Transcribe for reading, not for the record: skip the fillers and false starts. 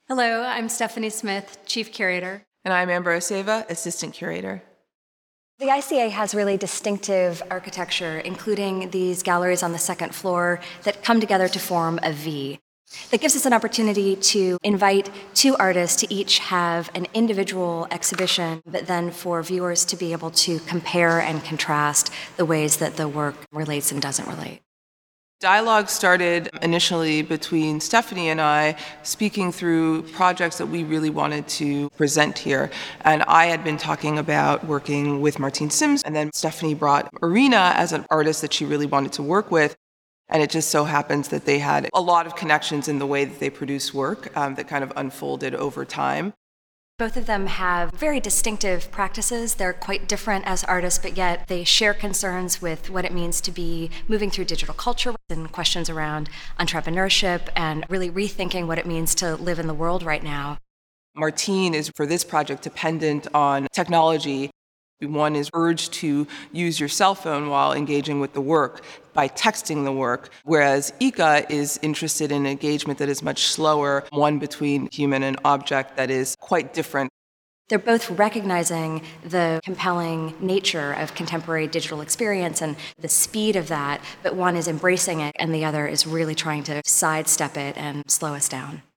Hello, I'm Stephanie Smith, Chief Curator. And I'm Amber Oseva, Assistant Curator. The ICA has really distinctive architecture, including these galleries on the second floor that come together to form a V. That gives us an opportunity to invite two artists to each have an individual exhibition, but then for viewers to be able to compare and contrast the ways that the work relates and doesn't relate. Dialogue started initially between Stephanie and I, speaking through projects that we really wanted to present here. And I had been talking about working with Martine Syms, and then Stephanie brought Irina as an artist that she really wanted to work with. And it just so happens that they had a lot of connections in the way that they produce work that kind of unfolded over time. Both of them have very distinctive practices. They're quite different as artists, but yet they share concerns with what it means to be moving through digital culture and questions around entrepreneurship and really rethinking what it means to live in the world right now. Martine is, for this project, dependent on technology. One is urged to use your cell phone while engaging with the work by texting the work, whereas Ika is interested in engagement that is much slower, one between human and object that is quite different. They're both recognizing the compelling nature of contemporary digital experience and the speed of that, but one is embracing it and the other is really trying to sidestep it and slow us down.